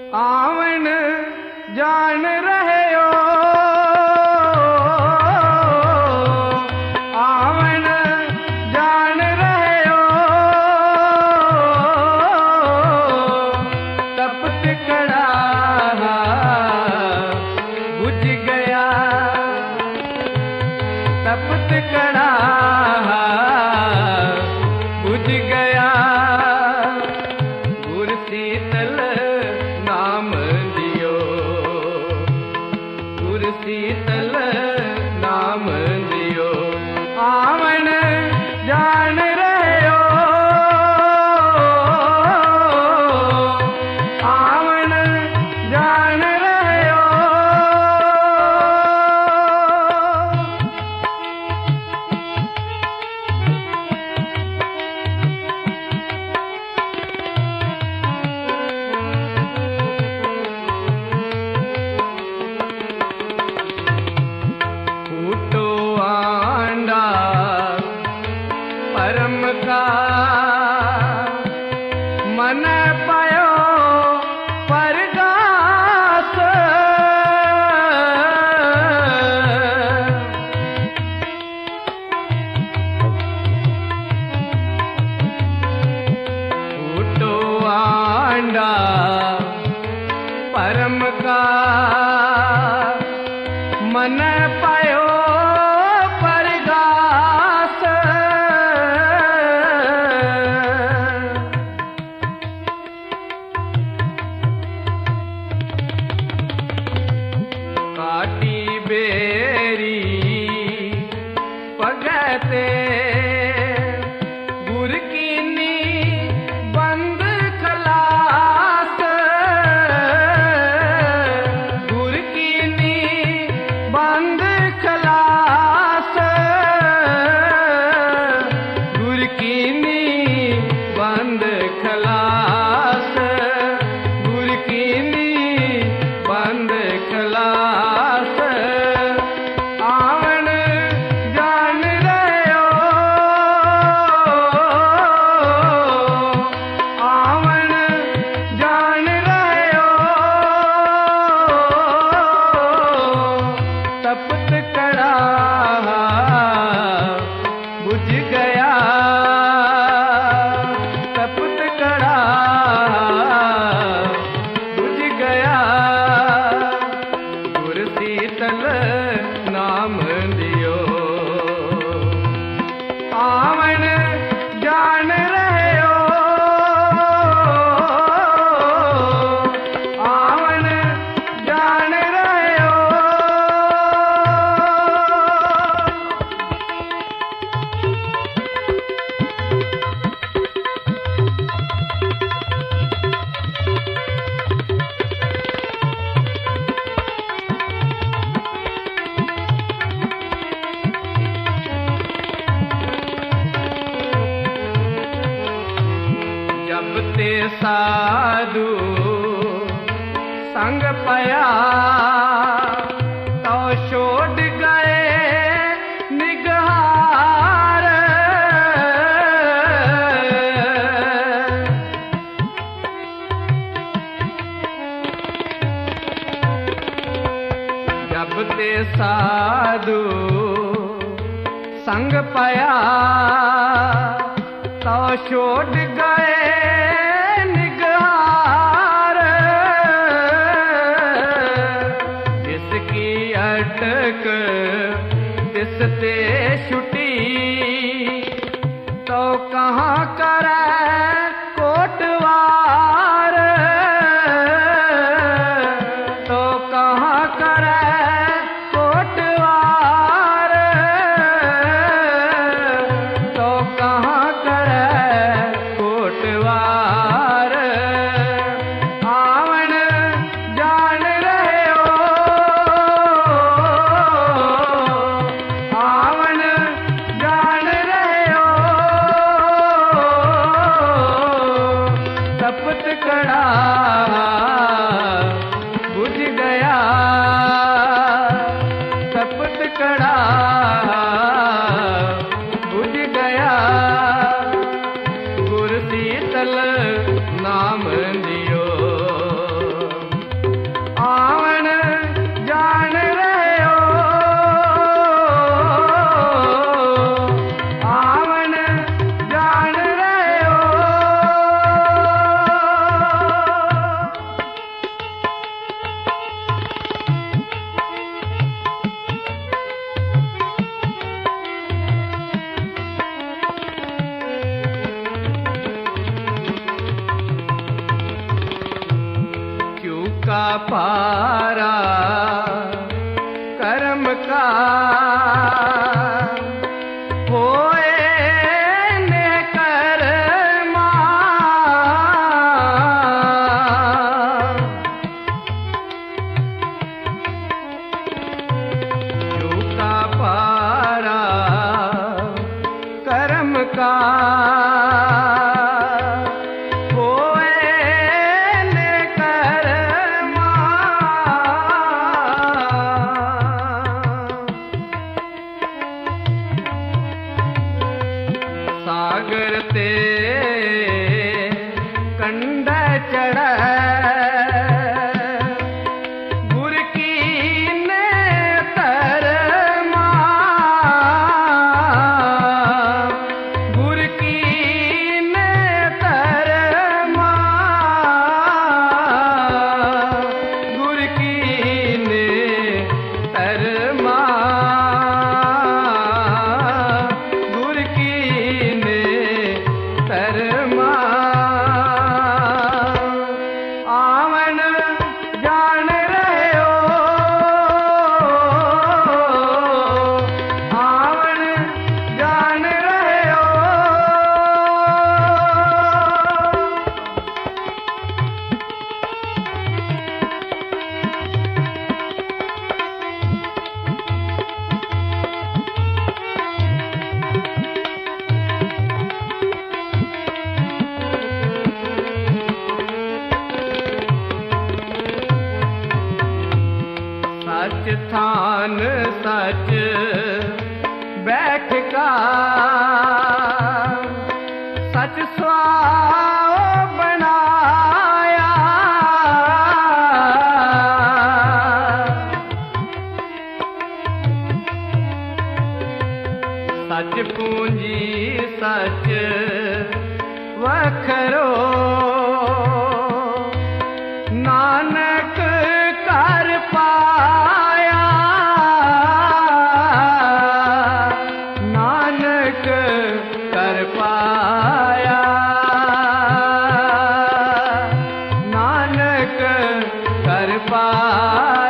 आवन जान रहे हो, आवन जान रहे हो, तपत कड़ा बुझ गया, तपत कड़ा बुझ गया। गुर शीतल नाम दियो, गुर शीतल नाम दियो। आवन जान रहे हो, आवन जान रहे हो। फूटो आंडा परम का, मन पायो परगास। फूटो आंडा परम का, मन पायो परगास। काटी बेरी पगते गुर कीनी बंद खलास, गुर कीनी बंद खलास, गुर कीनी बंद खलास, गुर कीनी बंद खलास। आवन जान रहे हो, आवन जान रहे हो, तपत कड़ा बुझ गया, तपत कड़ा बुझ गया। गुर शीतल नाम दियो, आवन जान रहे हो, आवन जान रहे हो। जब ते साधु संग पया, तो छोड़ गए निगहार। जब ते साधु संग पया, तो छोड़ गए निगहार। जिसकी अटक तिसते छुटी, तो कहाँ करे कोटवार, तो कहाँ करे कोटवार, तो कहाँ करे कोटवार। आवन जान रहे हो, आवन जान रहे हो, तपत कड़ा बुझ गया, तपत कड़ा बुझ गया। गुर शीतल नाम दियो, का पारा कर्म का होए ने कर्मा जो का पारा कर्म का सागर ते कंड चढ़ गुर की ने तरमा गुर की ने तरमा गुर की ने तरमा तरमा आवन जान रहे हो आवन जान रहे हो सच थान सच बैठ का सच स्वाव बनाया सच पूंजी सच वखरो नानक कर पाया नानक कर पाया नानक कर पाया